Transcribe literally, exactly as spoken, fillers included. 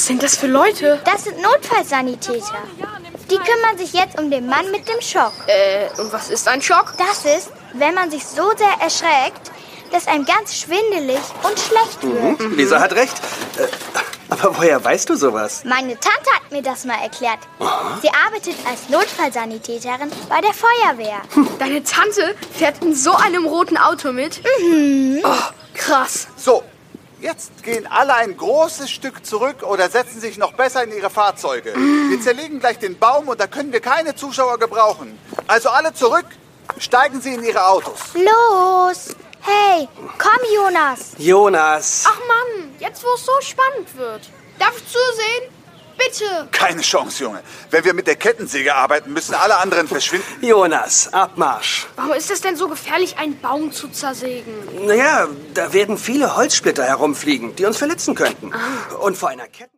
sind das für Leute? Das sind Notfallsanitäter. Die kümmern sich jetzt um den Mann mit dem Schock. Äh, und was ist ein Schock? Das ist, wenn man sich so sehr erschreckt, dass einem ganz schwindelig und schlecht wird. Mhm. Lisa hat recht. Äh, aber woher weißt du sowas? Meine Tante hat mir das mal erklärt. Aha. Sie arbeitet als Notfallsanitäterin bei der Feuerwehr. Deine Tante fährt in so einem roten Auto mit? Mhm. Oh, krass. So, jetzt gehen alle ein großes Stück zurück oder setzen sich noch besser in ihre Fahrzeuge. Mm. Wir zerlegen gleich den Baum und da können wir keine Zuschauer gebrauchen. Also alle zurück, steigen Sie in Ihre Autos. Los! Hey, komm, Jonas. Jonas. Ach Mann, jetzt wo es so spannend wird. Darf ich zusehen? Bitte. Keine Chance, Junge. Wenn wir mit der Kettensäge arbeiten, müssen alle anderen verschwinden. Jonas, Abmarsch. Warum ist es denn so gefährlich, einen Baum zu zersägen? Naja, da werden viele Holzsplitter herumfliegen, die uns verletzen könnten. Ah. Und vor einer Kette...